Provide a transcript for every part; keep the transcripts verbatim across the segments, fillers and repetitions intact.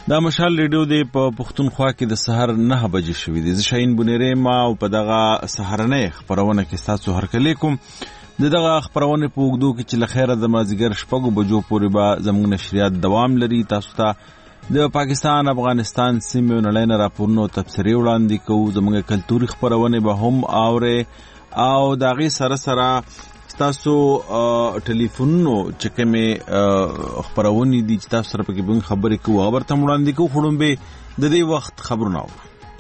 دا مشال ریډیو دی په پښتونخوا کې د سحر نه بجې شوې دي. زه شاهین بونیری ما او په دغه سحرنۍ خپرونه کې ستاسو هرکلی کوم. د دغه خپرونې په اوږدو کې چې له خیره د مازدیګر شپږو بجو پورې به زموږ نشریات دوام لري. تاسو ته د پاکستان افغانستان سیمې او نړۍ نه راپورونه او تبصرې وړاندې کوو. زموږ کلتوري خپرونې به هم اورئ او د هغې سره سره تاسو ټلیفونونو چې کومې خپرونې دي چې تاسو سره پکې به خبرې کوو هغه ورته وړاندې کوو. خو لومبې د دې وخت خبرونه اورو.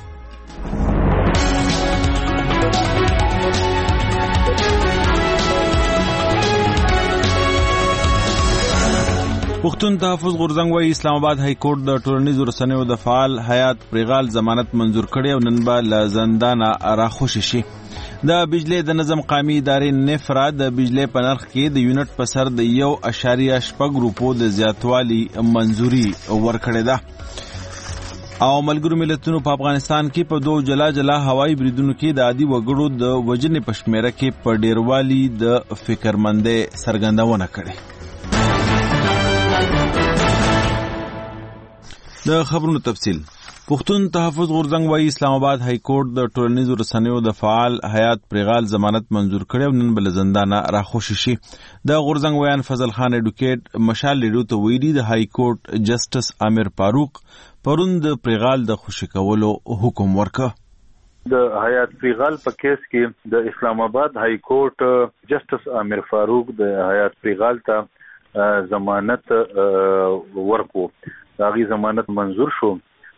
پښتون تحفظ غورځنګ وايي اسلام آباد های کورټ د ټولنیزو رسنیو د فعال حیات پریغال ضمانت منظور کړي او نن به له زندانه راخوشي شي. د بجلی د نظم قومي ادارې نفرا د بجلی په نرخ کې د یونټ په سر د یو اشاریه شپږ روپو د زیاتوالي منظوري ورکړې ده. او ملګرو ملتونو په افغانستان کې په دوه جلا جلا هوایي بریدونو کې د عادي وګړو د وژنې په شمیره کې په ډیروالي د فکرمندۍ څرګندونه کړې. د خبرونو تفصیل. پښتون تحفظ غورځنګ وايي اسلام آباد های کورټ د ټولنیزو رسنیو د فعال حیات پریغال ضمانت منظور کړي او نن بل زندانه راخوشي شي. د غورځنګ ویان فضل خان اډوکیټ مشال ریډیو ته ویلي د های کورټ جسټس امیر فاروق پرون د پریغال د خوشي کولو حکم ورکړ. د حیات پریغال په کیس کې د اسلام آباد های کورټ جسټس امیر فاروق د حیات پریغال ته ضمانت ورکو. داغي ضمانت منظور شو.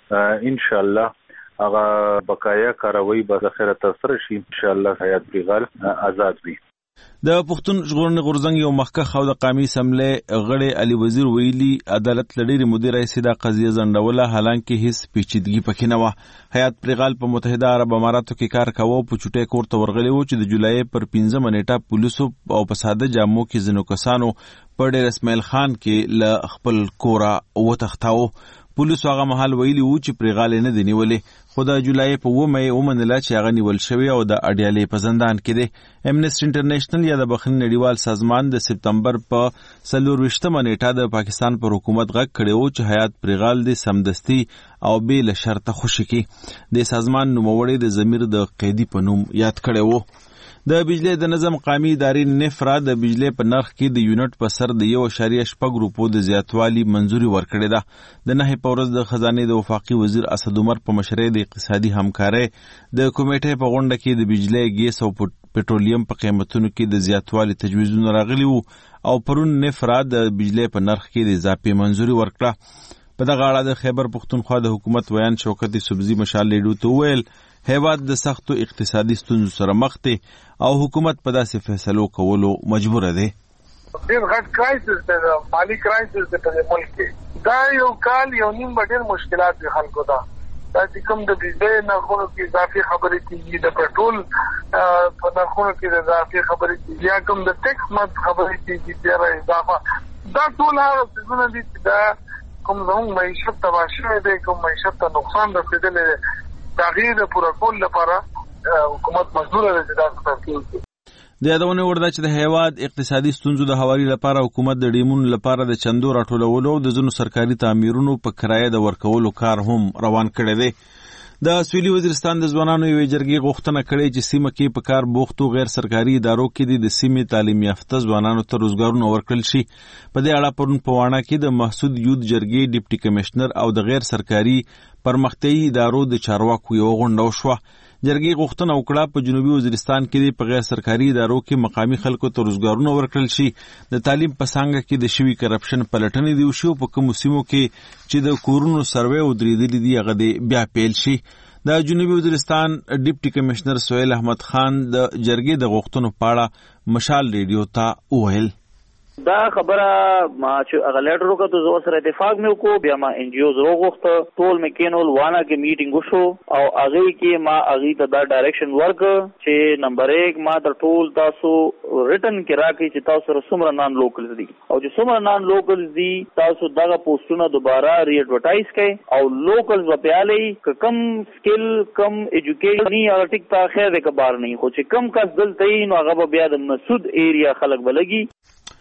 ان شاء الله هغه بقایا کاروي به خیره تر شي. ان شاء الله حیات پریغال آزاد وي. د پښتون ژغورنې غورځنګ یو مخکښ او د قومي اسمبلی غړی علي وزیر ویلي عدالت لړۍ مدیر رئیس دا قضیه ځنډوله حالانکه هیڅ پیچیدګي پکې نه وه. حیات پریغال په متحده عرب اماراتو کې کار کاوه په چوټۍ کور ته ورغلی و چې د جولای پر پنځمه نیټه پولیسو او په ساده جامو کې ځینو کسانو په ډیر اسماعیل خان کې له خپل کوره وتښتاوه. پولیسو هغه مهال ویلي وو چې پریغال نه دی نیولې خو د جولای په اوومه یې ومنله چې هغه نیول شوی او د اډیالې په زندان کې دی. امنیسټي انټرنیشنل یا د بخښنې نړیوال سازمان د سپتمبر په څلور ویشتمه نیټه د پاکستان پر حکومت غږ کړی و چې حیات پریغال د سمدستي او بې له شرطه خوشي کړي. د سازمان نوموړی د ضمیر د قیدي په نوم یاد کړی و. د بجلی د نظم قومي ادارې نفرا د بجلی په نرخ کې د یونټ په سر د یو اشاریه شپږ روپو د زیاتوالي منظوري ورکړې ده. د نهې په ورځ د خزانې د وفاقي وزیر اسد عمر په مشرۍ د اقتصادي همکارۍ د کمیټې په غونډه کې د بجلی ګیس او پټرولیم په قیمتونو کې د زیاتوالي تجویزونه راغلي وو او پرون نفرا د بجلی په نرخ کې د اضافي منظوري ورکړه. په دغه اړه د خیبر پښتونخوا د حکومت ویان شوکت سبزي مشال ریډیو ته وویل هیواد د سختو اقتصادي ستونزو سره مخ دی او حکومت په داسې فیصلو کولو مجبور دی. ډېر غټ کرایسس دی، مالي کرایسس دی په ملک کې. دا یو کال یو نیم به ډېر مشکلات دي خلکو ته. دا چې کوم د بجلی نرخونو کې اضافي خبرې کېږي، د پټرول په نرخونو کې د اضافي خبرې کېږي، یا کوم د ټیکس مد خبرې کېږي ډېره اضافه. دا ټول هغه څیزونه دي چې دا کوم زموږ معیشت تباه شوی دی، کوم معیشت ته نقصان رسېدلی دی، تغییر د پوره کول لپاره حکومت مجبور دی چې دا څه کوي. د یادونه وړ ده چې د هیواد اقتصادي ستونزو د هواري لپاره حکومت د ډیمونو لپاره د چندو راټولولو او د ځینو سرکاري تعمیرونو په کرایه د ورکولو کار هم روان کړی دی. د سویلي وزیرستان د ځوانانو یوې جرګې غوښتنه کړې چې سیمه کې په کار بوختو غیر سرکاري ادارو کې د سیمې تعلیم یافته ځوانانو ته روزګارونه ورکړل شي. په دې اړه پرون په واڼه کې د محسود یوت جرګې ډیپټي کمشنر او د غیر سرکاري پرمختیایي ادارو د چارواکو یو غونډه وشوه. جرګې غوښتنه وکړه په جنوبي وزیرستان کې په غیر سرکاري ادارو کې مقامي خلکو ته روزګارونه ورکړل شي. د تعلیم په څانګه کې د شوي کرپشن پلټنې دي وشي او په کومو سیمو کې چې د کورونو سروې ودرېدلي دي هغه د بیا پیل شي. د جنوبي وزیرستان ډیپټي کمشنر سهیل احمد خان د جرګې د غوښتنو په اړه مشال ریډیو ته وویل دا خبره ما چې هغه لیټر وکړو زه سره اتفاق مې وکړو، بیا ما ان جی اوز راغوښته، ټول مې کینول، وانا کې میټینګ وشو او هغه کې ما هغه ته دا ډایرکشن ورکړ چې نمبر یک ما ته ټول تاسو ریټن کې راکړي چې تاسو سره څومره نان لوکلز دي او چې څومره نان لوکلز دي تاسو دغه پوسټونه دوباره ری ایڈورټایز کړئ او لوکلز وپیالي کم سکل کم ایجوکیشن نه ټیک تا خیر د کبار نه خو چې کم کس دلته نو هغه بیا د مسعود ایریا خلک بلګي.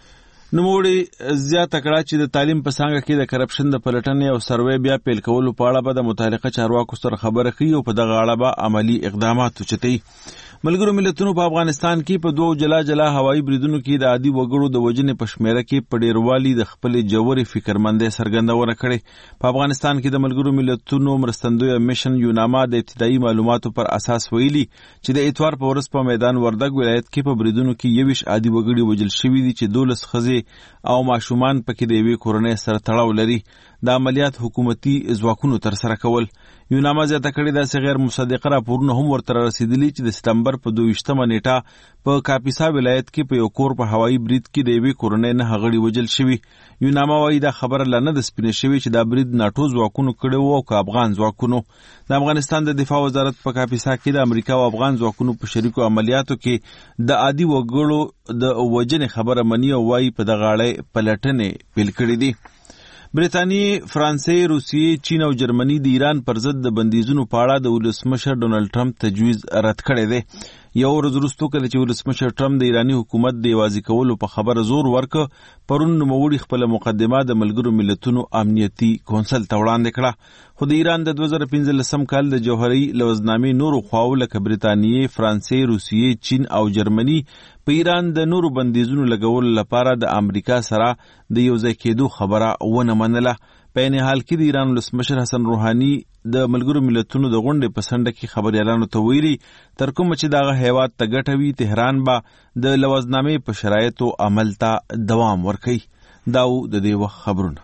نوموړي زیاته کړه چې د تعلیم په څانګه کې د کرپشن د پلټنې او سروې بیا پیل کولو په اړه به د متعلقه چارواکو سره خبره کوي او په دغه اړه به عملی اقدامات وچتوي. ملګرو ملتونو په افغانستان کې په دوو جلا جلا هوایي بریدونو کې د عادي وګړو د وژنې په شمیره کې په ډیروالي د خپلې جوړې فکرمندۍ څرګندونه کړې. په افغانستان کې د ملګرو ملتونو مرستندویه میشن یوناما د ابتدایي معلوماتو پر اساس ویلي چې د اتوار په ورځ په میدان وردګ ولایت کې په بریدونو کې یویشت عادي وګړي وژل شوي دي چې دولس ښځې او ماشومان پکې د یوې کورنۍ سره تړاو لري. د عملیات حکومتي ځواکونو ترسره کول. یوناما زیاته کړې داسې غیر مصدقه راپورونه هم ورته رسېدلي چې د سپتمبر په دویشتمه نیټه په کاپیسا ولایت کې په یو کور په هوایي برید کې د یوې کورنۍ نهه غړي وژل شوي. یوناما وایي دا خبره لا نه ده سپینه شوې چې دا برید ناټو ځواکونو کړی و او که افغان ځواکونو. د افغانستان د دفاع وزارت په کاپیسا کې د امریکا او افغان ځواکونو په شریکو عملیاتو کې د عادي وګړو د وژنې خبره مني او وایي په دغه اړه پلټنې پیل کړې دي. برتانیې، فرانسې، روسیې، چین او جرمني د ایران پر ضد د بندیزونو په اړه د ولسمشر ډونالډ ټرمپ تجویز رد کړی دی. یو ورځ وروسته کله چې ولسمشر ټرمپ د ایراني حکومت د یوازې کولو په خبره زور ورکړ، پرون نوموړي خپله مقدمه د ملګرو ملتونو امنیتي کونسل ته وړاندې کړه. خو د ایران د دوه زره پنځلسم کال د جوهري لوزنامې نورو خواو لکه برتانیې، فرانسې، روسیې، چین او جرمني په ایران د نورو بندیزونو لګولو لپاره د امریکا سره د یو ځای کېدو خبره ونه منله. په عین حال کې د ایران ولسمشر حسن روحاني د ملګرو ملتونو د غونډې په څنډه کې خبریالانو ته ویلي تر کومه چې دغه هیواد ته ګټه وي تهران به د لوزنامې په شرایطو عمل ته دوام ورکوي. دا و د دې وخت خبرونه.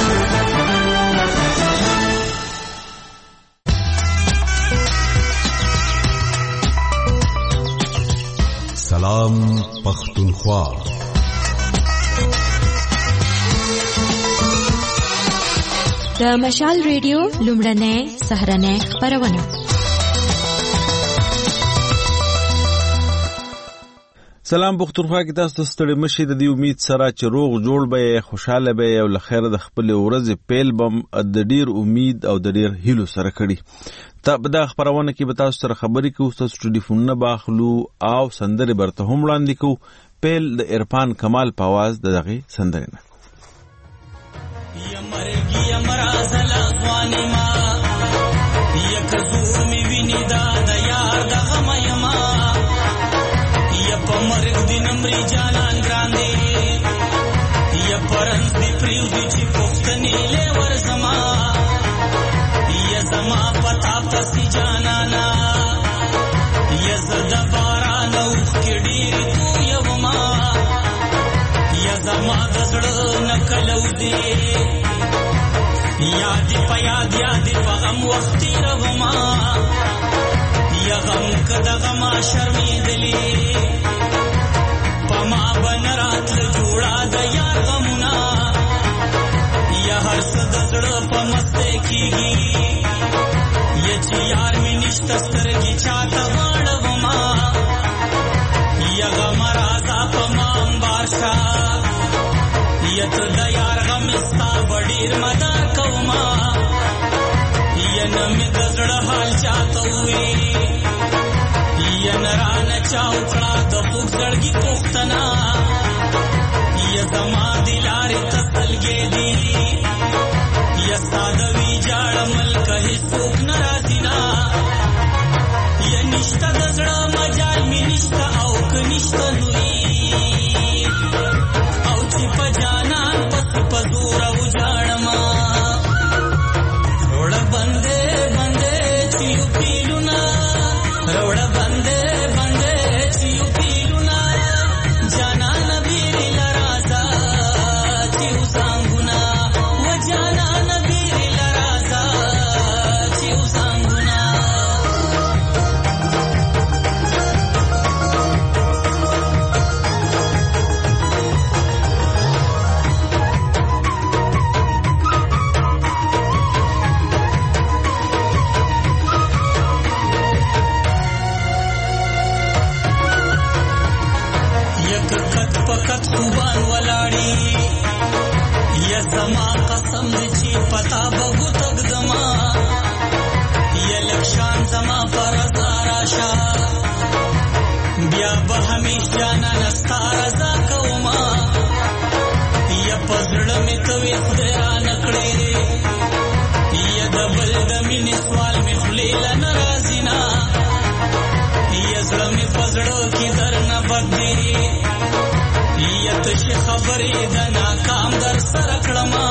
سلام پختونخوا. د مشال ریډیو لومړنۍ سهرنۍ خبرونه. سلام پختونخوا کې تاسو ته ستړي مشئ. د دې امید سره چې روغ جوړ به یې، خوشاله به یې او له خیره د خپلې ورځې پیل بم د ډیر امید او د ډیر هیلو سره کړي. ته په دغه خپرونه کې به تاسو سره خبرې کوو، تاسو ټلیفونونه به اخلو او سندرې برته هم وړاندې کوو. پیل د عرفان کمال په اواز د دغې سندرې نه. یادی پا یاد یادی پا غم وقتی رغما یا غم کدا غما شرمی دلی پا ما بن رات جوڑا دا یا غمنا یا ہر صدر پا مستے کی گی یا چی یار میں نشتستر کی چاہتا غاڑغما یا غم رازا پا ما امبارشا یا تو دا یار غم استا بڑیر مدار کوما یا نمی دزڑ حال چاہتا ہوئی یا نران چاوکڑا دا پوک زڑگی پوختنا یا زمان دلاری تسلگے دی یا سادوی جاڑ ملک ہی سوک نرازینا یا نشتا دزڑ مجال میں نشتا اوک نشتا نوئی او چی پا جانان پس پزور او جاڑما روڑا بندے بندے چیو پیلونا روڑا بندے بندے چیو پیلونا جانان بیری لرازا چیو سانگونا و جانان بیری لرازا چیو سانگونا پکت خوبان ولاړی یا زما قسم چی پتا بغو تک دما یا لکشان زما پر زاراشا بیا به همیش جانا نستا رضا کوما زړه مې توې خدای را نکړې یا د بل د مینې سوال مې خولې له نه راځي نه یا زړه مې په زړه کې درنه بد دی یا تشې خبرې د ناکام در سره کړمه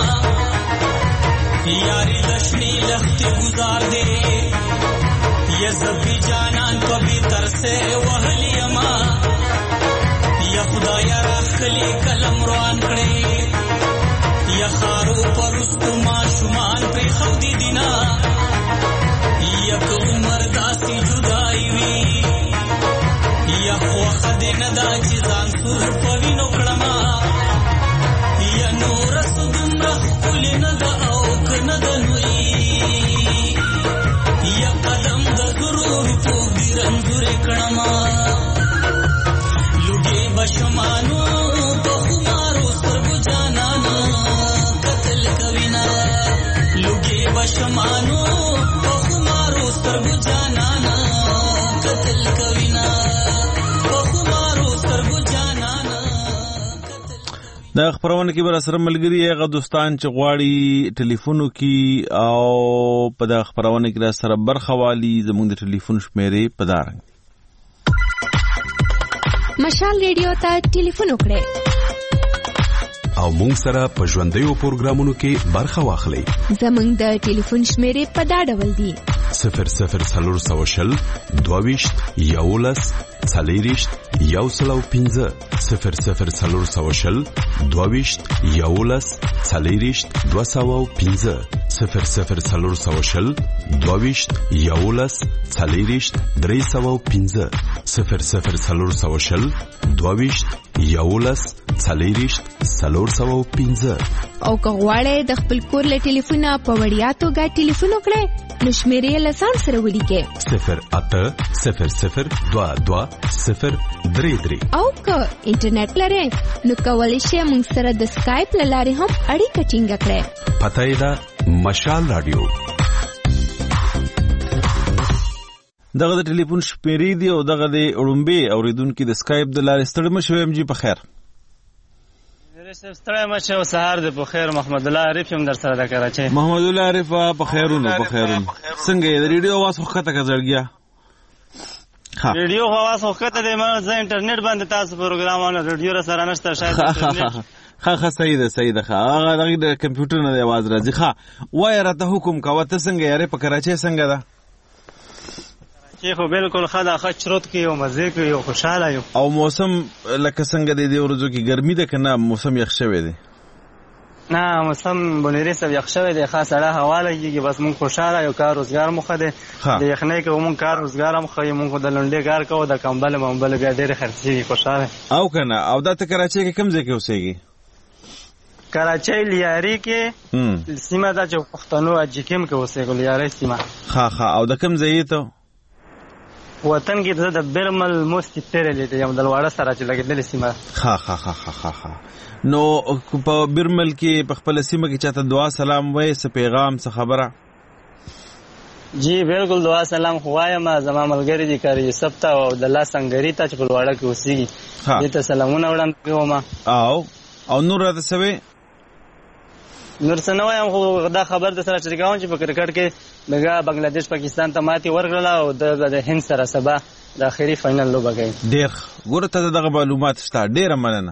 یاري د شنې لښتې ګزار دی یا زپی جانان په بېتر سې وهلي یما یا خدایا راښکلي قلم روان کړې یا خارو پر وروستو ماشومان پرېښودي دي نه یا که عمر داسې جدایي وي یا خوښه دې نه ده چې ځان سور په وینو کړمه یا نوره څه دومره ښکلې نه ده او که نه ده نوی یا قدم د زرو روپو دې رنځورې کړمه لوګې به شمانو په خمارو سترګو جانانه قتل کوي نه لوګې به شمانو په خمارو سترګو جانانه قتل کوي نه دا خبرونه کې بر سره ملګری هغه دوستان چې غواړي ټلیفونو کې او په دا خبرونه کې را سره برخه والی زموږ د ټلیفون شمیرې پدارنګ مشال ریډیو ته ټلیفون وکړئ او مونږ سره په ژوندیو پروګرامونو کې برخه واخلئ زموږ د ټلیفون شمیرې په دا ډول دي صفر صفر څلور سوه شل دوه ویشت یولس څلېرویشت یو سل او پنځه صفر صفر څلور سوه شل دوه ویشت یولس څلېرویشت دوه سوه او پنځه صفر صفر څلور سوه شل دوه ویشت یولس څلېرویشت درې سوه او پنځه صفر صفر څلور سوه شل دوه ویشت یولس څلېرویشت څلور سوه او پنځه او که غواړئ د خپل کور له ټلیفونه په وړیا توګه ټلیفون وکړئ نو شمیرې له ځان سره ولیکئ صفر اته صفر صفر دوه دوه صفر درې درې او که انټرنیټ لرئ نو کولی شئ موږ سره د سکایپ له لارې هم اړیکه ټینګه کړئ پته یې ده مشال راډیو دغه د ټلیفون شمیرې دي او دغه د اړومبې اوریدونکو د سکایپ د لارې ستړي مه شوئ جی په خیر ستړی مه شئ سهار دې په خیر محمد الله عارف یم در سره د کراچۍ محمد الله عارف په خیرونو په خیرونو څنګه یې د ریډیو आवाज خو ښکته که زړګیا ریډیو خو आवाज خو ښکته دی ما زه انټرنیټ باندې تاسو پروګرامونه ریډیو را سره نشته شاید ښه ښه صحیح ده صحیح ده ښه هغه دغې د کمپیوټر نه د آواز راځي ښه وایه راته حکم کوه ته څنګه یارې په کراچۍ څنګه ده چې خو بالکل ښه ده ښه چروت کې یو مزې کې یو خوشحاله یو او موسم لکه څنګه دی دې ورځو کې ګرمي ده که نه موسم یخ شوی دی نه موسم بونیري صاحب یخ شوی دی ښه سړه هوا لګېږي بس مونږ خوشحاله یو کار روزګار مو ښه دی د یخنۍ کوو مونږ کار روزګار هم ښه یو مونږ خو د لنډې کار کوو د کمبل ممبل بیا ډېرې خرڅېږي خوشحاله او که نه او دا ته کراچۍ کې کوم ځای کې اوسېږي کراچۍ لیاري کې سیمه ده چې پښتنو اجیکیم کې اوسېږو لیارۍ سیمه ښه ښه او د کوم ځای ته وطن کې زه د بیرمل موستی تیرلی دی یم د لواړه سره چې لګېدلې سیمه ښه ښه ښه ښه ښه نو په بیرمل کې په خپله سیمه کې چاته دعا سلام وایې څه پیغام څه خبره جی بالکل دعا سلام خو وایم زما ملګري دي کار یوسف ته او د الله سنګري ته چې په لواړه کې اوسېږي دې ته سلامونه وړاندې کوم او او نور راته څه وې نور څه نه وایم خو دا خبر د سره شریکوم چې په کرکټ کې دغه بنگلاديش پاکستان ته ماتې ورکړله او د هند سره سبا د اخري فاینل لوبه کوي ډېر ګوره ته دغه معلومات شته ډېره مننه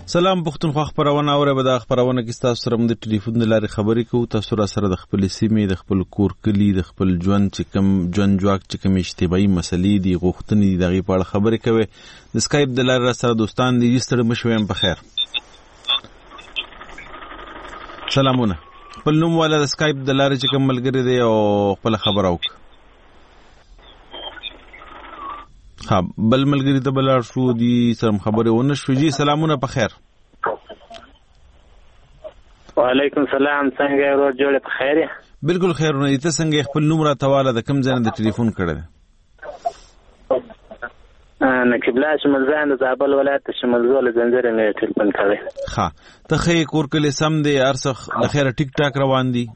سلام پښتونخوا خبرونه اوره به د خبرونه کې تاسو سره د ټلیفون د لارې خبرې کوو. تاسو را سره د خپل سیمې د خپل کور کلی د خپل ژوند چې کوم ژوند جواک چې کوم اجتماعي مسلې دي غوښتنې دي دغه په اړه خبرې کوي. د سکایپ د لارې را سره دوستان دي ستړي مشویم په خیر. سلامونه. خپل نوم والا د سکایپ د لارې چې کوم ملګری دی او خپل خبر اوک. ها بل ملګری ته بلار شو دي سم خبره ونه شو. جی سلامونه په خیر. وعلیکم السلام. څنګه ورو جوړه په خیر؟ بالکل خیر. نه ته څنګه خپل نوم را تواله د کم ځای د ټلیفون کړه؟ انا قبله شمال ځان د زابل ولایت شمال زول زنجیر نه ټلیفون کړی. ها ته خې کور کله سم دی ارسخ د خیر ټیک ټاک روان دي؟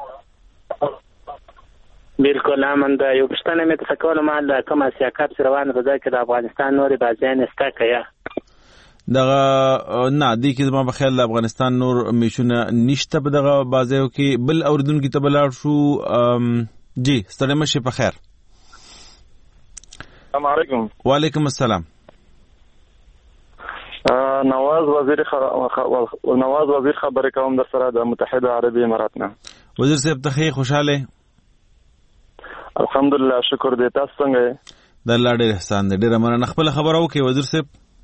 بالکل امن دا یو پښتنه مې ته کول ما د کوم اسیا کپ سره روان په ځای کې د افغانستان نوري بازیان استا کیا دغه نه دی کې ما په خیال د افغانستان نور میشونه نشته په دغه بازیو کې. بل اوردونکو ته بلار شو. جی ستړي مشه په خیر. السلام علیکم. وعلیکم السلام. نواز وزیر خ... نواز وزیر خبرې کوم در سره د متحده عربی امارات نه. وزیر صاحب ته خوشاله؟ الحمدلله شکر دې. تاسو څنګه؟ د الله ډېر احسان دې. ډېر مننه. خپل خبرو کې وزیر صاحب.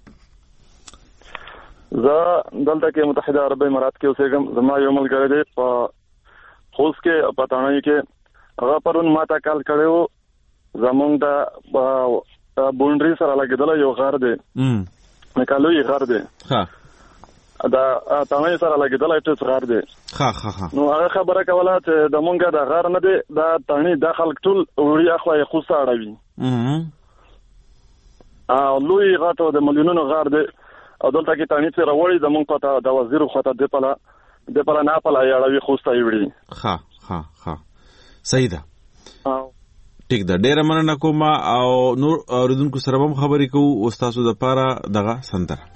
زه دلته کې متحده عربی امارات کې اوسېږم. زما یو ملګری دی په خوست کې په تانوي کې. هغه پرون ماته کال کړو. زمونږ د بونډري سره لګېدل یو غار دی. ام نکالوي غار دی. ها دا تانوي سره لګېدل ایټس غار دی. ها ها ها نو هغه خبره کوله چې د مونږه د غار نه دی دا تانی د خلک ټول وړي اخوا یې خوسته اړوي. ام ا لوی غاټو د مليونونو غار دی او دلته کې تانی سره وړي د مونږ پتا د وزیر خو ته د پلا د پلا نه پلا یې اړوي خوسته یې وړي. ها ها ها صحیح ده. ټیک ده. ډېر مننه کوم او نور اوردونکو سره هم خبرې کوو. استادو د پاره دغه سندره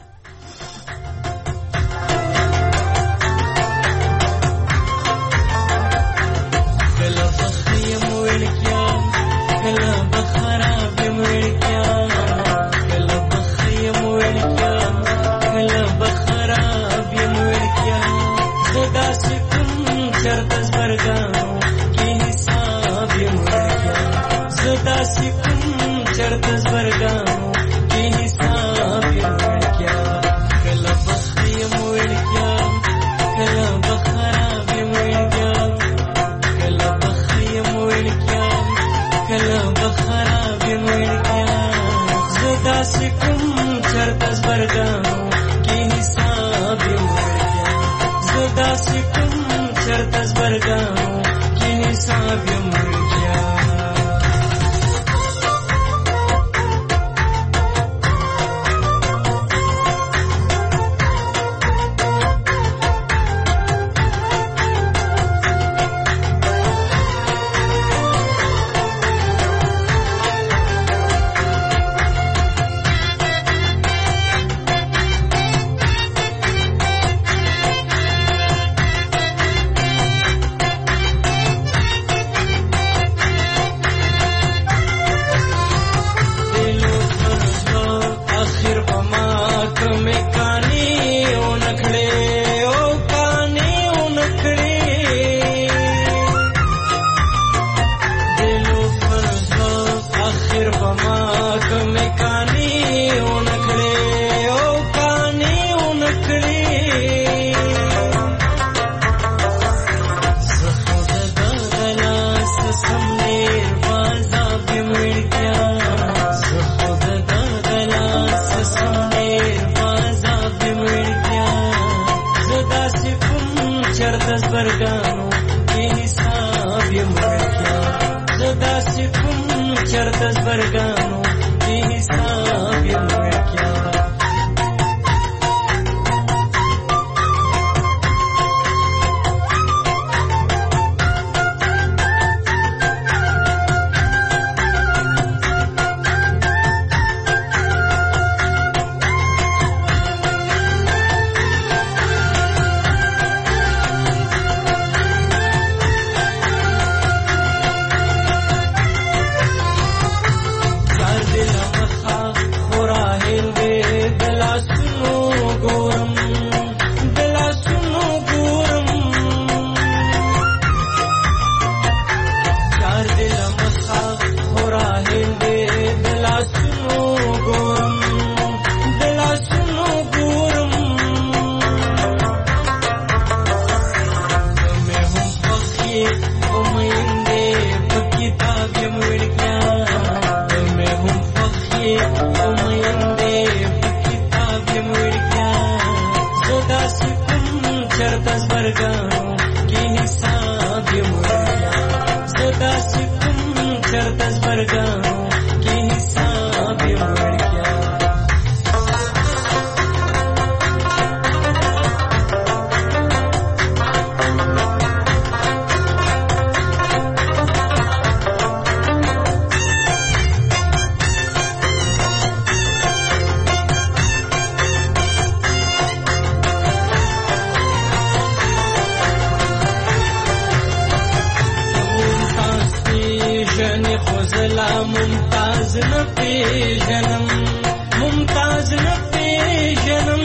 उमयंदे किताब मुड़िया सदा सुकुम चरतस बरगानो की हिसाब मुड़िया सदा सुकुम चरतस बरगानो की हिसाब मुड़िया मुमताज न पे जन्म मुमताज न पे जन्म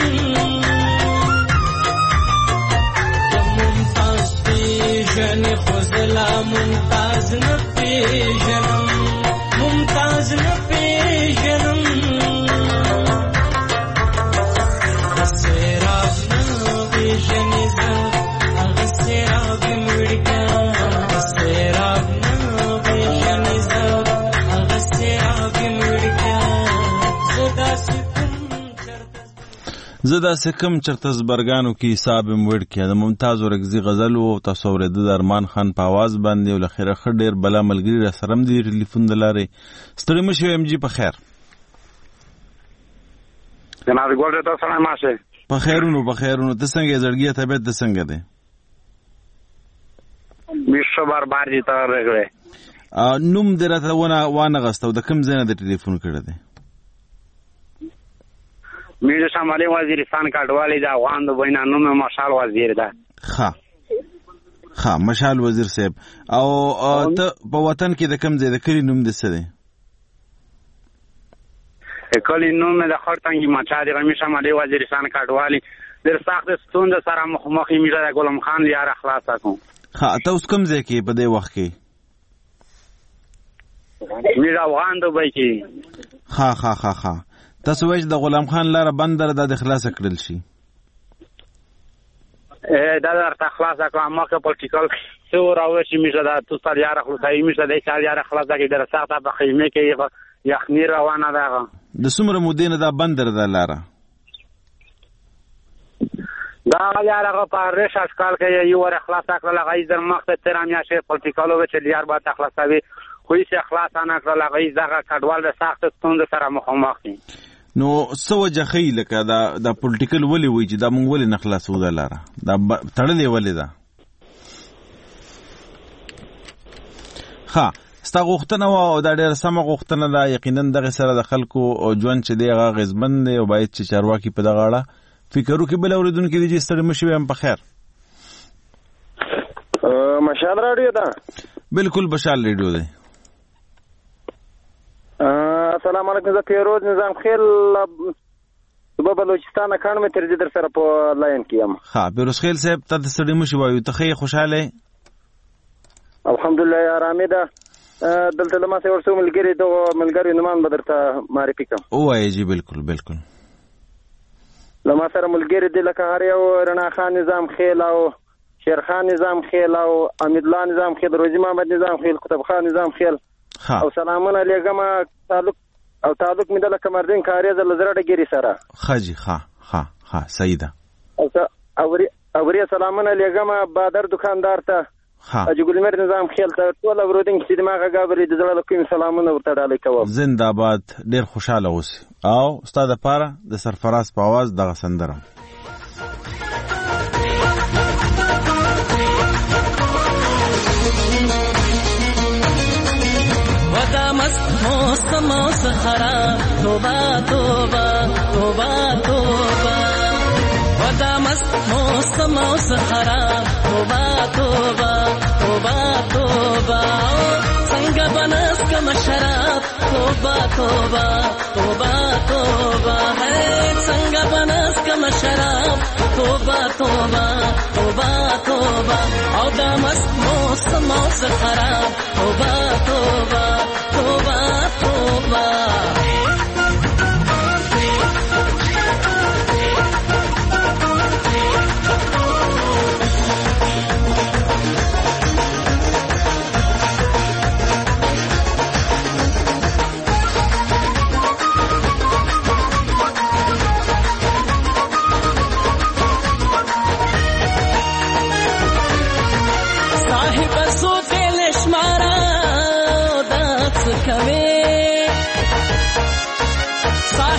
मुमताज पे जन खुजला मुमताज न पे जन्म मुमताज न पे जन्म सेरा भी जनिजा सेरा भी मुड़का सेरा زدا سکم چرته زبرګانو کې حساب موړ کې د ممتاز ورغزي غزل او تصور د درمان خان په आवाज باندې ول خیره خډیر بلا ملګری را سرم دی ټلیفون دلاره ستړي مشو ام جی په خیر جناب ګورډه تاسو سلام ماشه په خیرونو په خیرونو ته څنګه زړګي طبيعت د څنګه ده میشو بار بار دي تر رغړې نوم درته ونه وانه غستو د کوم ځای نه د ټلیفون کړه ده میرزا شمالي وزیرستان کډوالي دا افغان د بینانو مې مشال وزیر ده ها ها مشال وزیر صاحب او ته په وطن کې د کوم ځای د کلی نوم د څه دی کلی نوم د خړتنګي مچا دی مې شمالي وزیرستان کډوالي در سخت ستوند سره مخ میرزا غلام خان یار اخلاص کوم ها ته اوس کوم ځای کې په دې وخت کې میرزا افغان د بای کې ها ها ها ها تاسو وایي د غلام خان لاره بندر د اخلاص کړل شي ا دا درته خلاص کړم ما که پولیټیکل څو راوښي میشه دا تاسو یاره خلاصای میشه د یاره خلاص کې در سخته په خیمه کې یخنی روانه ده د څومره مودې نه دا بندر د لاره دا یاره په ریش اشکال کې یو ور خلاص کړل غي در مخته ترام یا شی پولیټیکل و چې یار به تخلاصوي خو یې خلاص نه کړل غي دغه کډوال د سخت ستوند سره مخامخ دي نو سو جخی لکه دا د پولیټیکل ولی وی چې دا مونږ ولی نخلاصو دا لاره دا تړلې ولی دا ها ستا غوښتنه او دا ډېر سمه غوښتنه ده یقینا دغه سره د خلکو ژوند چې دی هغه اغېزمن دی او باید چې چارواکي په دغه اړه فکر وکړي بل اورېدونکي دي چې ستړي مه شوي هم په خیر مشال راډیو ده بالکل بشال ریډیو دی السلام علیکم زه پیروز نظام خیل صوبه بلوچستان کان مې تر دې در سره په لاین کې یم ها پیروز خیل صاحب ته ستړي مه شي وایو ته ښه خوشحاله الحمدلله آرامي ده دلته له ما سره ورسو ملګري دغه ملګري نومان به درته معرفي کوم ووایي جی بالکل بالکل له ما سره ملګري دي لکه هر یو رڼا خان نظام خیل او شیر خان نظام خیل او امید الله نظام خیل روزي محمد نظام خیل کتب خان نظام خیل او سلامونه علیکم تعلق او تعلق مې د لکمردین کاریز لزرړه ګری سره خاجي ها ها ها سیدا او اوري اوري سلامونه علیکم بادر دکاندار ته ها اجګلمر نظام خیل ته ټول اورودین چې دماغه غابري د زړه کوم سلامونه ورته ډالې کوم زنده‌باد ډیر خوشاله اوسئ او استاد لپاره د سرفراز په आवाज دغه سندره موسم سحرا توبہ توبہ توبہ توبہ ودا مست موسم سحرا توبہ توبہ توبہ توبہ संग बनस कम शराब توبہ توبہ توبہ توبہ ہے संग बनस कम शराब توبہ توبہ توبہ توبہ او دا مست موسم سحرا توبہ توبہ توبہ توبہ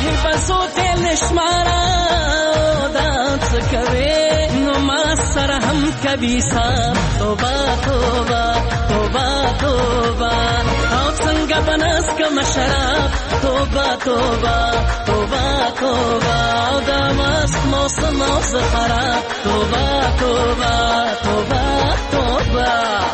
صاحب صوت نشمارا دانس کوي نو ما سره هم کبي صاحب توبه توبه توبه توبه او څنګه بنس کم شراب توبه توبه توبه توبه او د مست موسم او خراب توبه توبه توبه توبه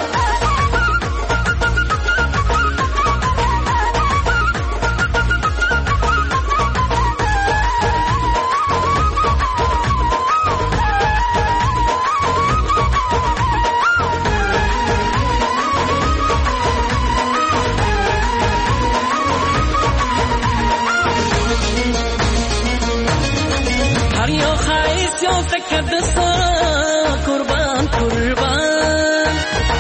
دسا قربان قربان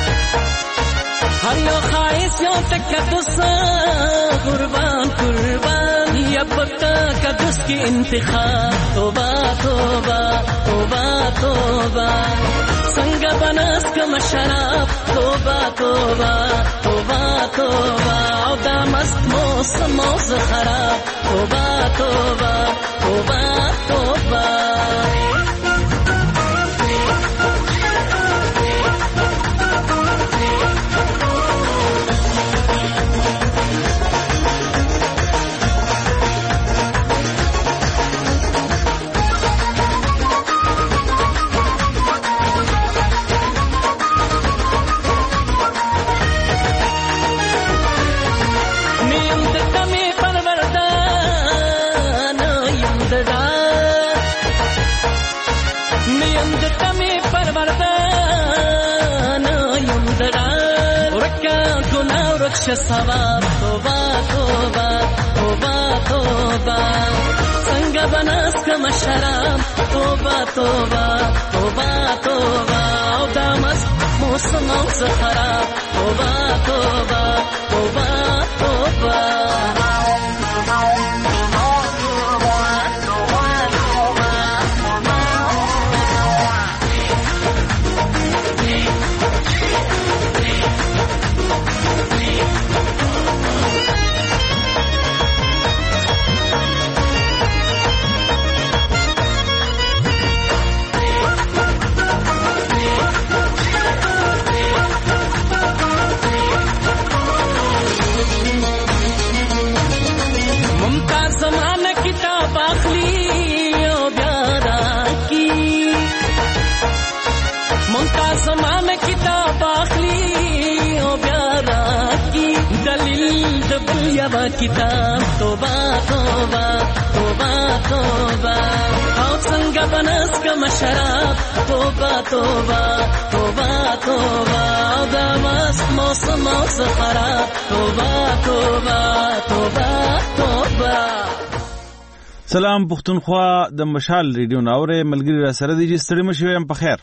هر یو خواهش یو تک دسا قربان قربان یا پکا کدس کی انتخاب توبہ توبہ توبہ توبہ سنگ بنس کم شراب توبہ توبہ توبہ توبہ او دا مست موسم موز خراب توبہ توبہ توبہ توبہ सवाब तोबा तोबा तोबा तोबा संग बनस कम शराब तोबा तोबा तोबा तोबा दामस मौसम खराब तोबा तोबा तोबा तोबा किताब तोबा तोबा तोबा तोबा और संग बनस कम शराब तोबा तोबा तोबा तोबा दामस मौसम खराब तोबा तोबा तोबा तोबा سلام پښتونخوا د مشال ریډیو ناوره ملګری را سره دي چې ستړي مشوي هم په خیر.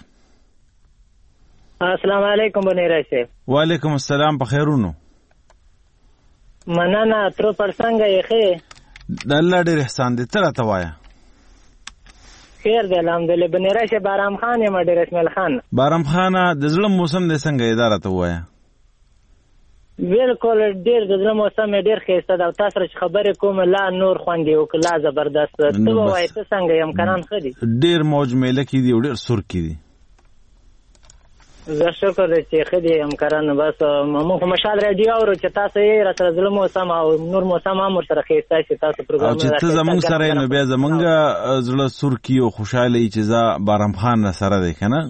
السلام علیکم بنی راشه. وعلیکم السلام په خیرونو. مننه تر پرڅنګ یې خې د الله ډېر احسان دې تر ته وایا خیر دې الحمدلله بنی راشه بارام خان یم ډېر اسماعیل خان بارام خان د ظلم موسم دې څنګه اداره ته وایا بالکل ډېر د ظلم موسم ډېر خېسته دا تاسو چې خبرې کوم لا نور خوندې او لا زبردست ته وای ته څنګه یم کنان خدي ډېر موج میله کې دی ډېر سر کې دی زه شکر چې خدي هم کران بس مو مشال رادیو او چې تاسو یې را سره ظلم موسم او نور موسم هم سره خېسته چې تاسو پروګرام چې ته زمونږ سره نو بیا زمونږ زړه سر کې او خوشاله چې ځا بارام خان سره دی کنه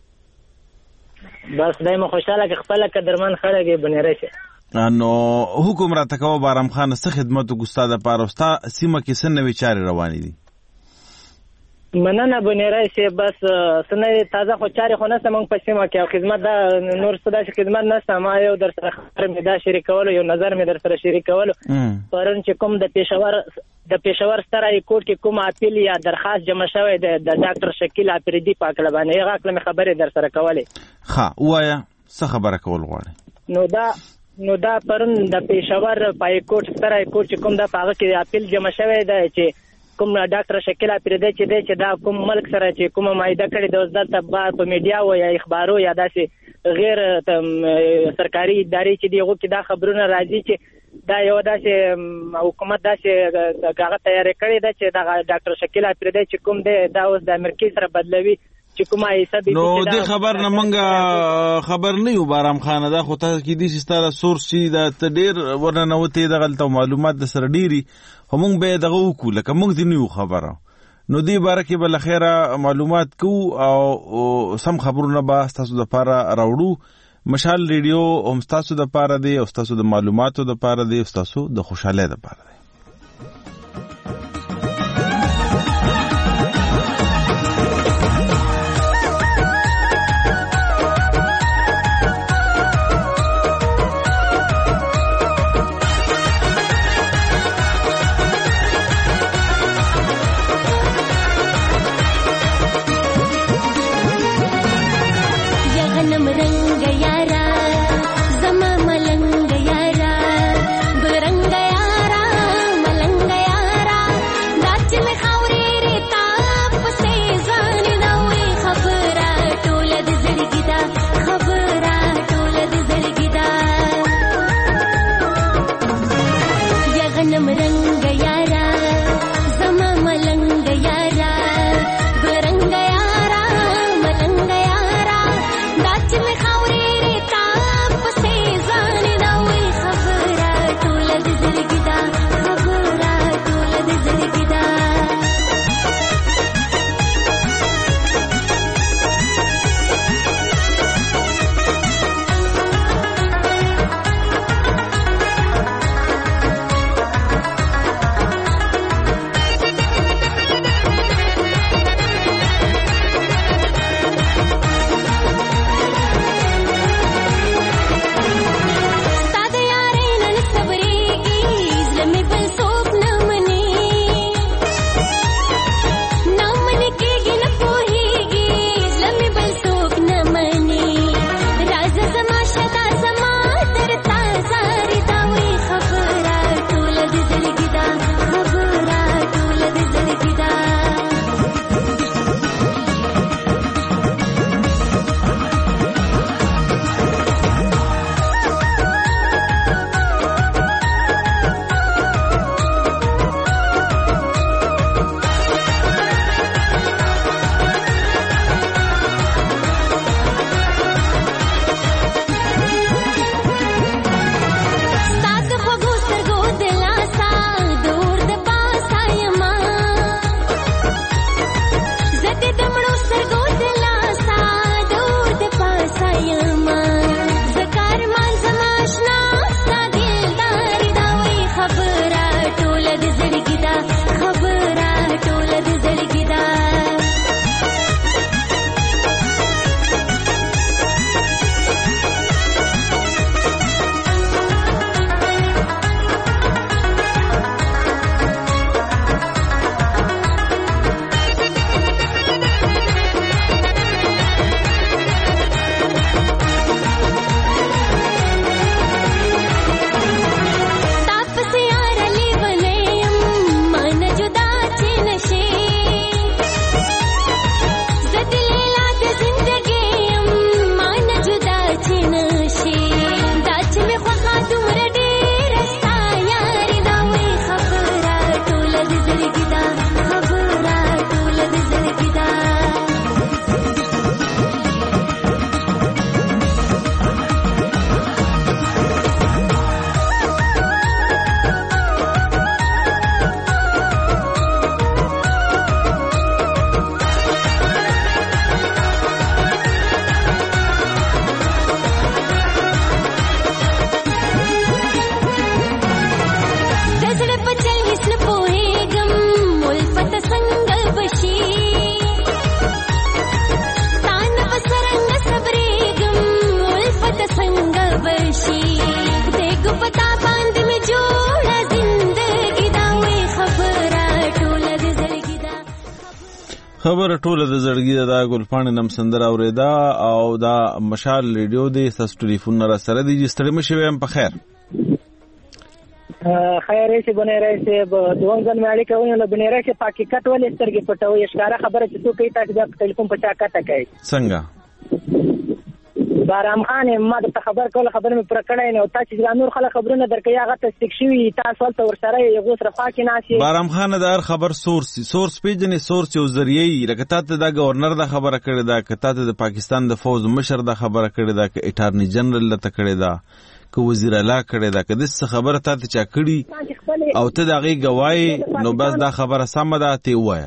بس دایمه خوشاله کې خپل قدرمن خلک بنی راشه نو حکم را تکو بارام خان ست خدمت او ګستاده پاروستا سیمه کې سن وچاري روانې دي مننه بنی راشه بس سنه تازه خو چاري خو نه سمون په سیمه کې او خدمت دا نور څه د خدمت نه سم یو در سره خبر مې دا شریکول یو نظر مې در سره شریکول پرون چې کوم د پېښور د پېښور ستره کوټ کې کوم اپیل یا درخواست جمع شوی د ډاکټر شکیل اپریدي پاکله باندې هغه کله مې خبرې در سره کولې ها وایا څه خبره کول غواړي نو دا نو دا پرون د پېښور پای کوټ ستره کوټ چې کوم د پاغه کې اپیل جمع شوی دی چې کوم ډاکټر شکیل اپریدي چې دی چې دا کوم ملک سره چې کوم مایده کړی د وزارت په میډیا او یا اخبارو یا داسې غیر سرکاري ادارې چې دیغه کې دا خبرونه راځي چې دا یو داسې حکومت داسې هغه تیاری کړی ده چې دغه ډاکټر شکیل افریدی چې کوم دی دا اوس د امریکې سره بدلوي چې کومه حساب نو دې خبر نه منګه خبر نه یو بارام خان دا خو ته کې دي چې ستاره سورس چې دا ته ډېر ورنه وته د غلطو معلومات د سره ډيري همون به دغه وکړه لکه موږ دې نه خبره نو دې باره کې بل خیره معلومات کو او سم خبرونه به تاسو د پاره راوړو مشال ریډیو هم تاسو د پاره دی او تاسو د معلوماتو د پاره دی او تاسو د خوشاله د پاره دی خبر ټوله د زړګي د ګلپاڼې نم سندره اوریدا او دا مشال ریډیو دی تاسو ټلیفون را سره دی ستړي مشي ويم په خیر خیر شي بنه راځي به دوه ځل مې اړیکه ونیول بنه راځي په حقیقت ولې سترګې پټوي ښکارا خبره چې څوک یې تاسو د ټلیفون په چا کاته کوي څنګه بارام خان ما د خبر کول خبر مې پر کړای نه او تاسو چې نور خلک خبرونه درکې هغه تصدیق شوی تاسو ولته ورسره یو سره پاکي ناشي. بارام خان د هر خبر سورس سورس پیجنې سورس یو ذریعہ لکه تاسو د گورنر د خبره کړې ده، که تاسو د پاکستان د فوج مشر د خبره کړې ده، که اټارنی جنرال ته کړې ده، که وزیر اعلی کړې ده، که د څه خبره تاسو چا کړی او ته دغه گواهی نو بس دا خبره سم ده ته وایا.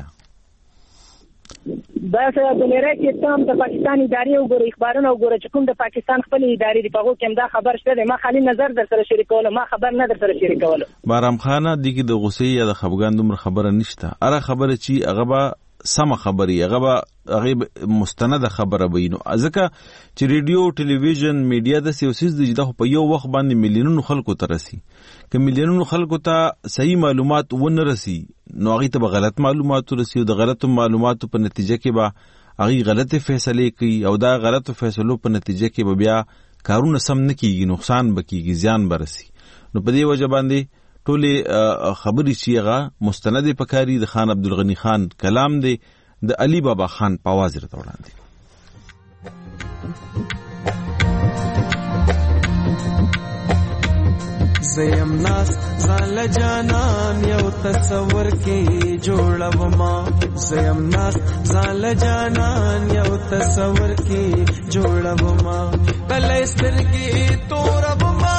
بس د لری کې تام د پاکستان ادارې وګورئ، اخبارونه وګورئ چې کوم د پاکستان خپل ادارې دی په هغه کې دا خبر شته. ما خالي نظر در سره شریکول، ما خبر نه در سره شریکول. بارام خانه دغه د غصې یا د خفګان دومره خبره نشته. اره خبره چې هغه به سم خبري، هغه به هغه مستند خبره وینو. ځکه چې ریډیو ټلویزیون میډیا د سیاسي د جده په یو وخت باندې ملیونونو خلکو ته رسي، که ملیونونو خلکو ته صحیح معلومات ونه رسي نو هغه ته به غلط معلومات ورسي او د غلطو معلوماتو په نتیجه کې به هغه غلطه فیصله کوي او دا غلطو فیصلو په نتیجه کې به بیا کارونه سم نه کیږي، نقصان به کیږي، زیان برسي. نو په دې وجه باندې ټولې خبرې چې هغه مستند پکاري د خان عبدالغنی خان کلام دی د علي بابا خان په आवाज راته وړاندې. زیم ناس زال جانان یو تصور کې جوړوما، زیم ناس زال جانان یو تصور کې جوړوما، کله سترګې توربما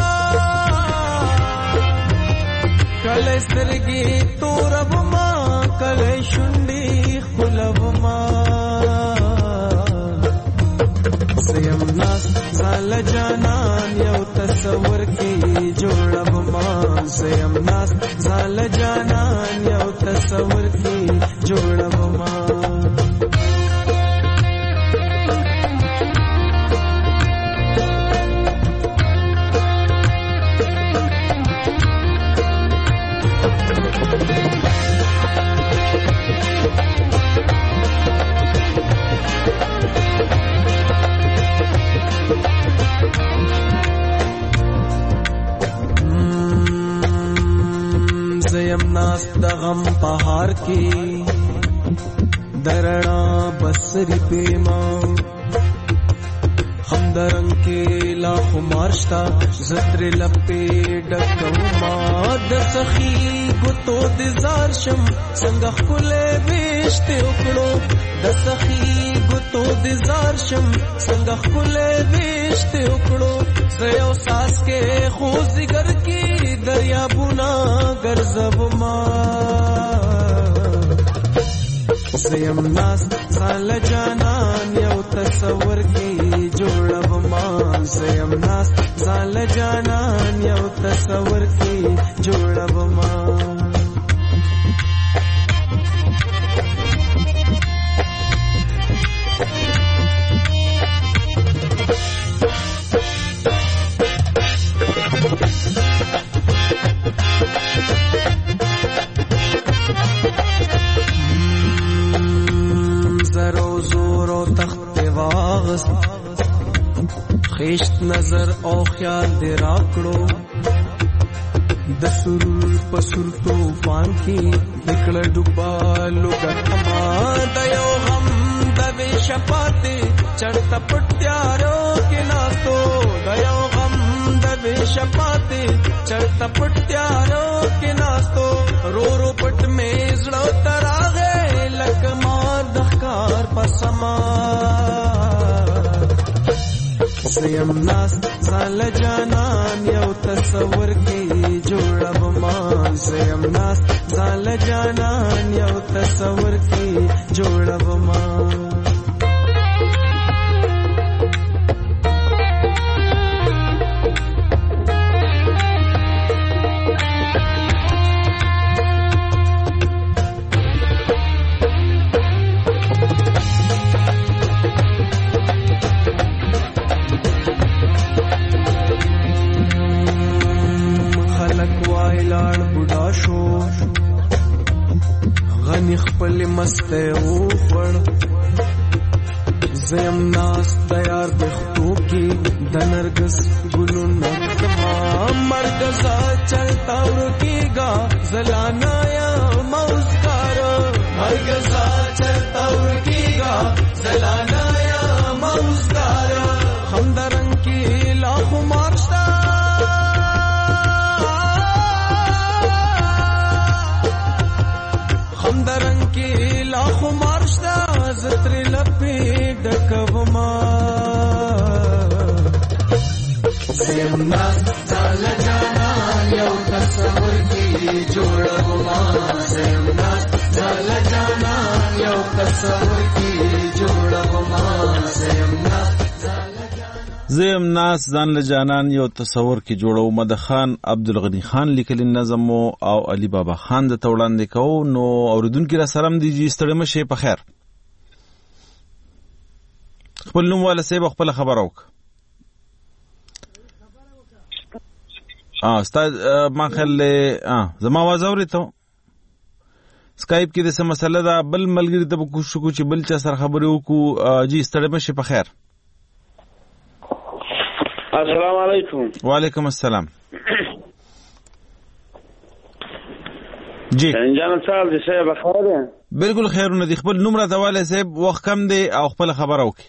کله سترګې توربما کله شونډې خلوما، زیم ناس زال جانان یو تصور کې جوړوما، زیم ناس زال جانان یو تصور کې جوړوما. زیم ناس د غم پهار کې درنا بسری پیما، هم درنګ کې لا خمارشتا زتر لپې ډکوما، د سخی ګوتو د زار شم څنګه خلې وشته وکړو، د سخی ګوتو د زار شم څنګه خلې وشته وکړو، زيو ساس کې خو زګر کې دریابونه ګرځوما، زیم ناس زال جانان یو تصور کې جوړوما، زیم ناس زال جانان یو تصور کې جوړوما. خیشت نظر او خیال دی راکړو، د سرور پسور توفان کې نکړه ډوبالو ګټما، د یو غم د وې شپاتې چړت پټیارو کې ناستو، د یو غم د وې شپاتې چړت پټیارو کې ناستو، رو رو پټ مې زړه تراغه لکه مار د ښکار پسما، زیم ناس زال جانان یو تصور کې جوړوما، زیم ناس زال جانان یو تصور کې جوړوما. غنی خپل مسته او خړ، زیم ناس تیار دختو کی د نرګس ګلو نکما، مرګزا چلتا ورکیگا زلانا یا موسکار، مرګزا چلتا ورکیگا زلانا یا موسکار، هم نشتا زتر لپی ډکوما زمنا زال جانا یو تصور کی جوړوما زمنا زال جانا یو تصور کی جوړوما زمنا زیم ناس ځان له جانان یو تصور کې جوړو. مد خان عبدالغنی خان لیکلی نظم او علي بابا خان د توړاندې کو. نو اوریدونکو را سلام دیږي ستړي مشه په خیر. خپل نوم والا سیب خپل خبر اوک. اه استاد ما خل اه زما आवाज اوري ته سکایپ کې د څه مسله ده بل ملګری ته کوشش کو چې بل چا سره خبرې وکړو. جی ستړي مشه په خیر. السلام علیکم. وعلیکم السلام. جی انجان صاحب دې څه بخیر دی؟ بالکل خیرونه دي. خپل نوم راته والے صاحب وخت کم دی او خپل خبر اوکي.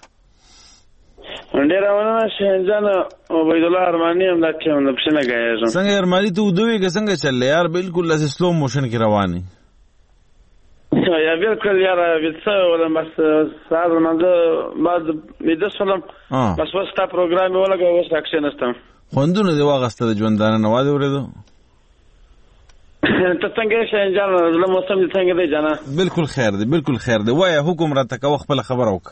ډیر ونه شه انجان عبید الله ارمانی هم دا کوم د پښنه غایې. څنګه ارمانی ته ودوي که څنګه چل یار بالکل لاسه سلو موشن کې رواني. یا بالکل یار بیت ولا بس صار منځ بعد میده سلام بس وستا پروګرام ولګه وس اکشن استم خوندونه دی واغسته د ژوندانه نواز ورېدو. ته څنګه شې انجان له موسم دې څنګه دی جانا؟ بالکل خیر دی بالکل خیر دی. وای حکم را تک خپل خبر اوک.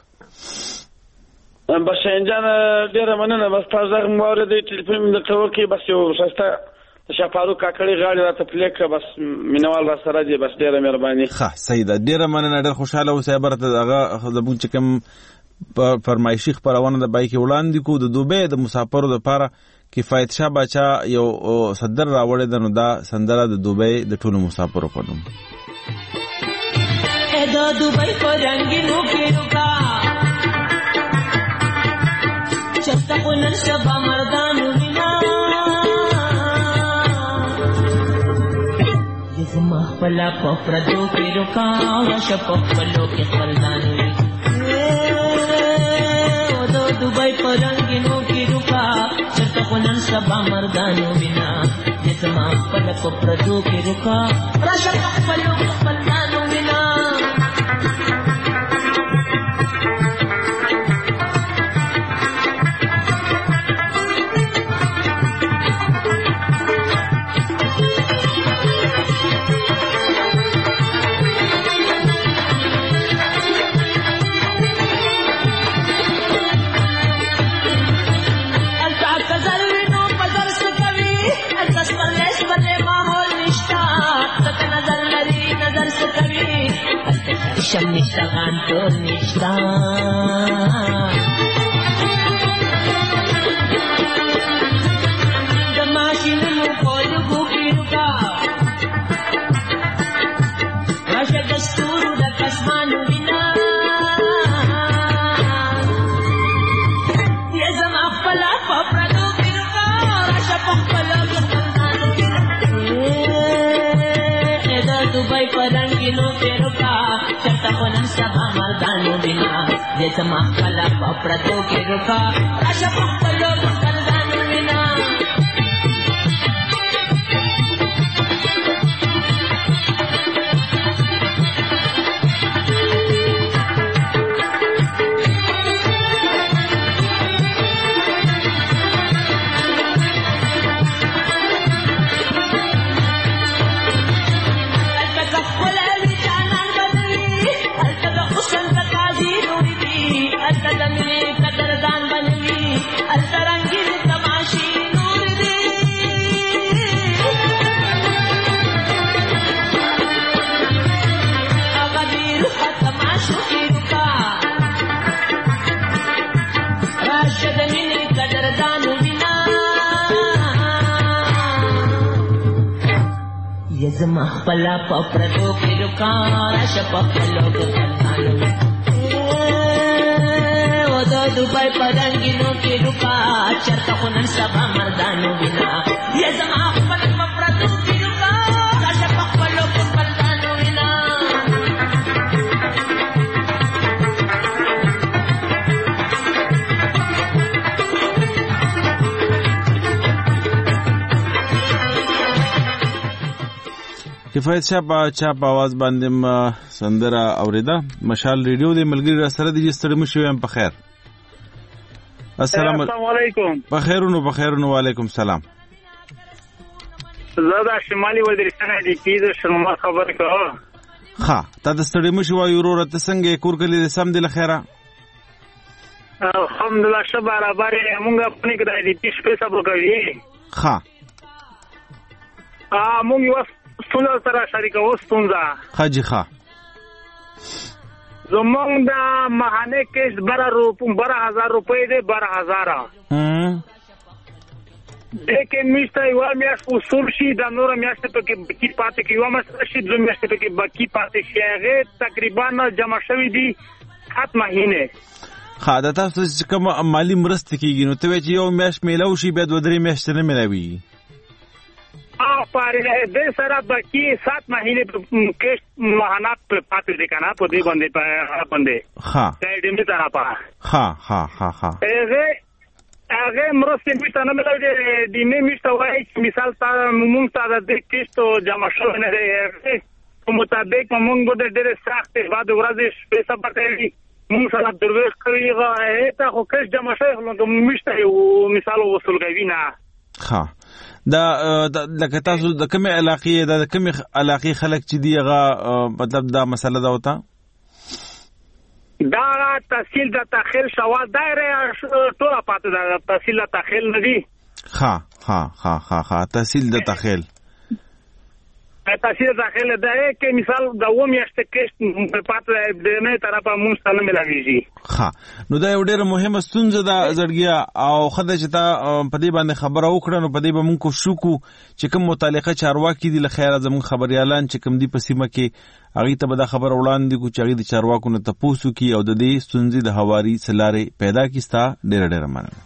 بس انجان ډیر مننه بس تاسو مورید ټلیفون د توکي بس یو شسته شپارو کاکړي غاړي راته پلیک بس مینوال را سره دی بس ډیره مهرباني. ښه صحیح ده. ډیره مننه. ډیر خوشاله اوسئ. برته هغه زموږ چې کوم فرمایشي خبرونه د بایک وړاندې کو د دوبه د مسافرو لپاره کفایت شاه بچا یو صدر راوړی د نو دا سندره د دوبه د ټولو مسافرو په نوم. اے د دوبه په رنگینو کې روکا چستا په نن شبا مردانو وینا زما خپلا په پردو کې روکا راشه په خپلو کې خپلدانو وي او د دوبۍ په رنګینو کې روکا چرته خو نن سبا مردانو وینا زما خپلا په پردو کې روکا راشه په خپلو کې خپلدانو وینا شم نشتا غانتور نشتا دماشینو خولگو کی رکا راشه دستورو دا کسمانو بنا یہ زمان خپلا پاپردو کی رکا راشه پخپلا گفتانو بنا اے دا دوبای پرنگینو کی رکا چرتا خونن سبا مردانو بنا جیسا مخلا پاپردو کی رکا راشا پخپلو بکردانو بنا زما خپلا پپردو کې رکا راشه پخپلو کې خپلدانو و د دوبۍ په رنګینو کې رکا چرته خو نن سبا مردانو بنا یا زما خپلا پپردو کې رکا راشه پخپلو کې خپلدانو بنا کفایت شاه په چا په आवाज باندې سندره اوریدا مشال ریډیو د ملګری را سره د ستړي مشو هم په خیر. السلام علیکم. په خیرونو په خیرونو وعلیکم السلام. زه د شمالي وزیرستان د پیزو شرما خبر کوم. ها تا د ستړي مشو وایو ورته څنګه کور کلی سم د لخيره. الحمدلله ش برابر موږ په کې د دې پیش په سبب کوي. ها ا موږ یو ستونزه سره شریکو ستونزه حاجی ښه زمونږ د ماهانه کیس بره روپم بره هزار روپۍ دی بره هزاره هم دکې میشته یو میاشت اصول شي د نور میاشت په کې بکی پاتې کې یو میاشت شي د میاشت په کې بکی پاتې شي هغه تقریبا جمع شوی دی خط ماهینه ښه د تاسو چې کوم مالی مرسته کیږي نو ته چې یو میاشت میلاو شي بیا دوه درې میاشتې نه میلاوي. اه پاره د سره بکی سات مہینے کیش ماهانه په پاتې دي کنه په دې باندې په باندې ها سایډ می طرف پا ها ها ها ها هغه هغه مرسته میشته نه ملو دې دې نه میشته وای مثال تا مونږ ته د کیش ته جمع شو نه دی په مطابق مونږ به ډېر سخت بعد ورځې پیسې پټېږي مونږ سره درويش کوي هغه ته خو کیش جمع شوی نو میشته یو مثال وصول کوي نه. ها دا لکه تاسو د کومه علاقې د کومه علاقې خلک چې دی هغه مطلب دا مسله دا وتا دا تحصیل د تاخير شوال دایره ټول پاتې دا تحصیل د تاخير ندي. ها ها ها ها ها تحصیل د تاخير تحصیل د تاخير دا کې مثال د و میاشتې کې په پاتې د نه طرفه مونږ سره ملاويږي. ها نو دا یو ډېر مهمه ستونزه ده زړګیا او خدای چې تا په دې باندې خبره وکړه نو په دې به مونږ کوشش وکړو چې کوم متعلقه چارواکي دي لخيره زموږ خبريالان چې کوم دي په سیمه کې هغه ته به دا خبر وړاندې کو چې هغه د چارواکو نه تاسو کی او د دې ستونزې د هواري سلاره پیدا کیستا ډېر ډېر مننه.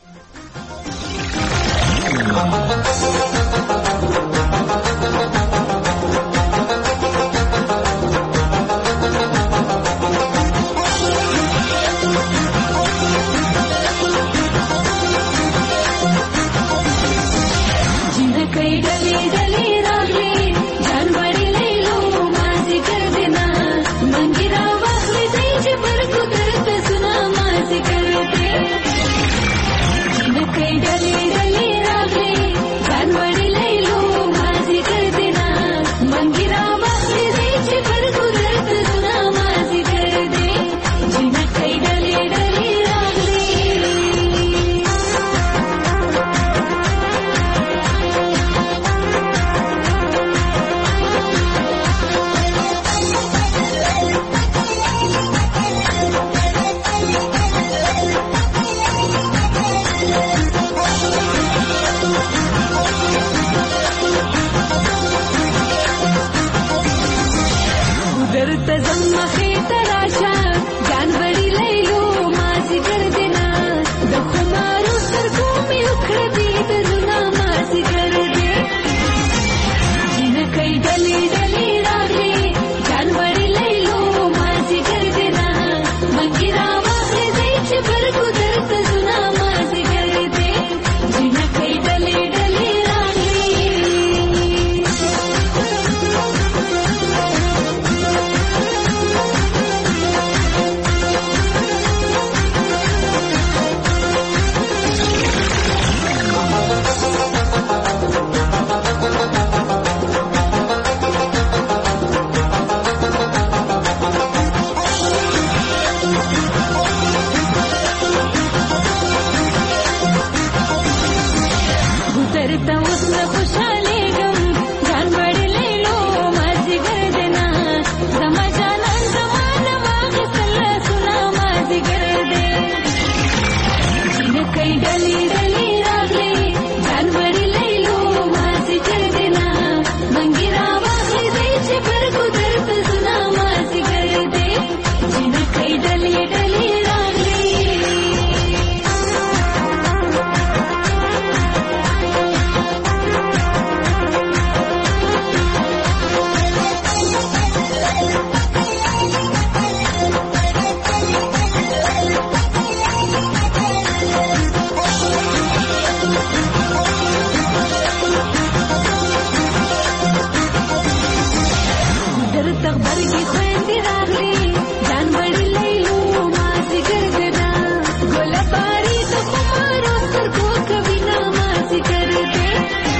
درته غبرګي خويندې راغلي ځان وړي لیلو مازدیګر ده ګله باري د خمارو سترګو کوي نه مازدیګر ده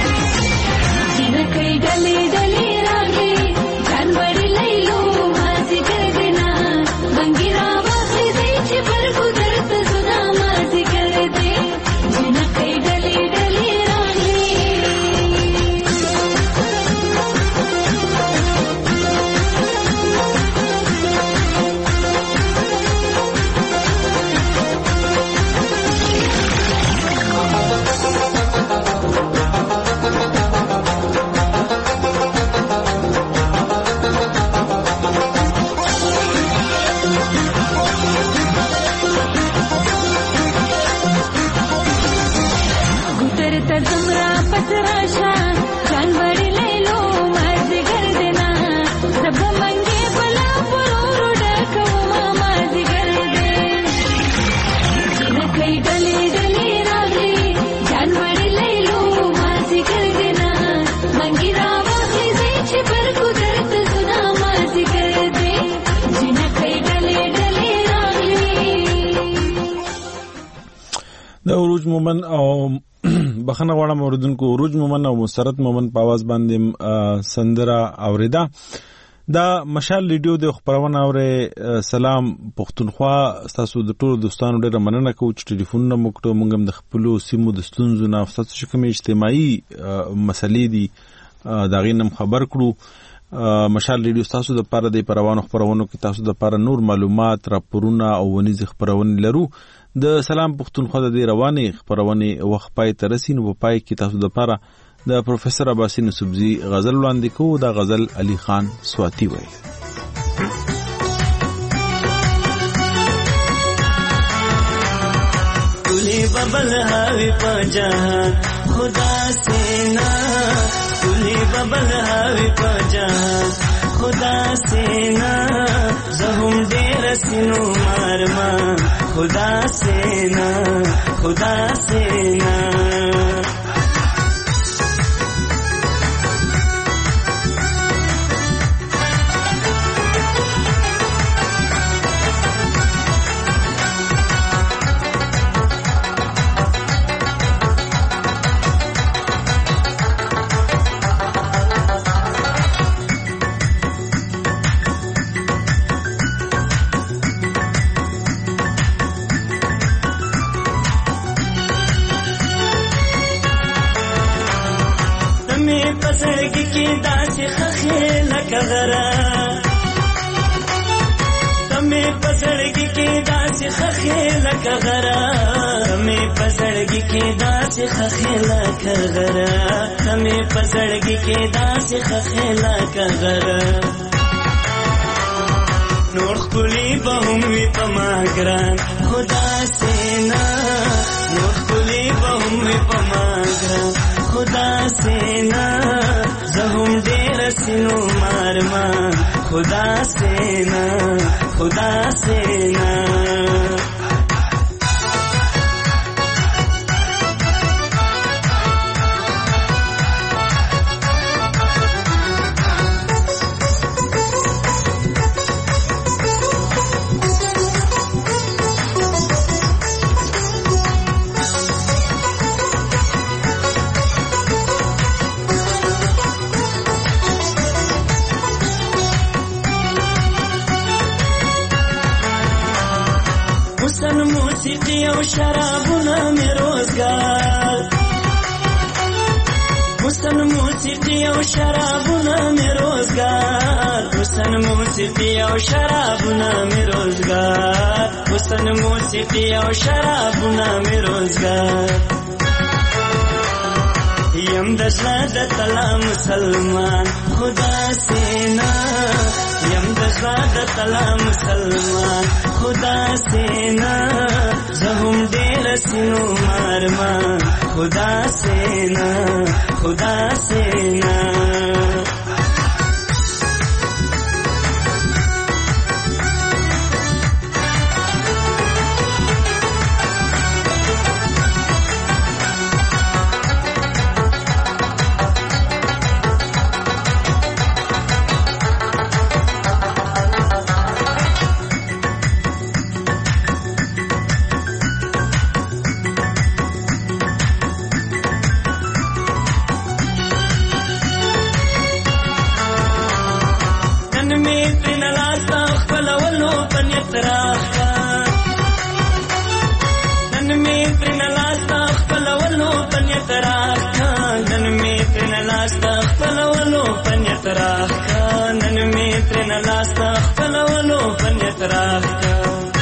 جنکۍ ډلې ډلې راغلي ځان وړي لیلو مازدیګر ده منګي راواخلي دی چې برګو درته زونه مازدیګر ده جنکۍ ډلې ډلې راغلي زمرا پسراشا جان وړي لیلو مازدیګر دینا سب منګي بلا پرور ډکو ما مازدیګر دی جنکۍ ډلې ډلې راغلي جان وړي لیلو مازدیګر دینا منګي راواخلي دی چې برګو درته زونه مازدیګر دی جنکۍ ډلې ډلې راغلي د عروج مومن او بخنه غواړم اوریدونکو عروج مومن او مسرت مومن په आवाज باندې سندره اوریدا دا مشال ریډیو د خبرونه اوره سلام پښتونخوا تاسو د ټولو دوستانو ډیره مننه کوم چې ټلیفون نه موکټو مونږ هم د خپل سیمو د ستونزو نه تاسو چې کوم اجتماعي مسلې دي دا غینم خبر کړو مشال ریډیو تاسو د پاره د پروانو خبرونو کې تاسو د پاره نور معلومات راپورونه او ونیز خبرونه لرو د سلام پښتونخوا د رواني خبرونه وخت پای ترسین و پای کې تاسو د پاره د پروفیسور عباسی نصوبزی غزل وړاندې کوو دا غزل علي خان سواتی وایي तुले बबल हावे पजान खुदा से ना तुले बबल हावे पजान खुदा से ना जहुम देर सिनो मारमा खुदा से ना खुदा से ना پسړګي کې داسې خخې لکه غرا تمه پسړګي کې داسې خخې لکه غرا تمه پسړګي کې داسې خخې لکه غرا تمه پسړګي کې داسې خخې لکه غرا نور خپلې به هم وي په ما ګران خدا سینا نور خپلې به هم وي په ما ګران خدا سینا زهم ډیر سينو مارما خدا سینا خدا سینا موسیقی او شرابونه می روزگار حسن موسیقی او شرابونه می روزگار حسن موسیقی او شرابونه می روزگار حسن موسیقی او شرابونه می روزگار یم دشنا د تلا مسلمان خدا سینا یم دشنا د تلا مسلمان خدا سینا زهم ډیر سينو مارما خدا سینا خدا سینا می ترن لاس خپلولو پنیت راخا نن می ترن لاس خپلولو پنیت راخا نن می ترن لاس خپلولو پنیت راخا نن می ترن لاس خپلولو پنیت راخا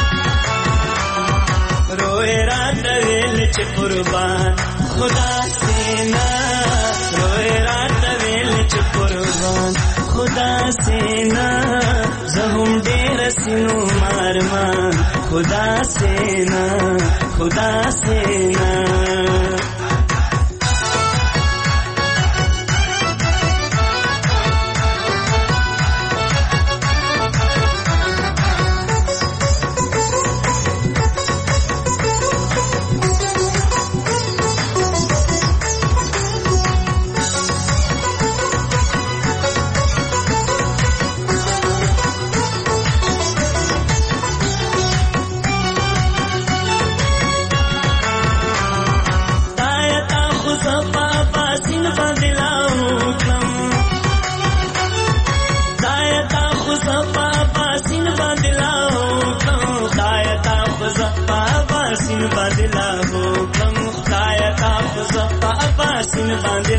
روئے رات ویل چ قربان خدا سینا روئے رات ویل چ قربان خدا سینا زهم ډیر سينو مارمان خدا سینا خدا سینا بدلا ہو کم خدایا تا خزا پاسین باندې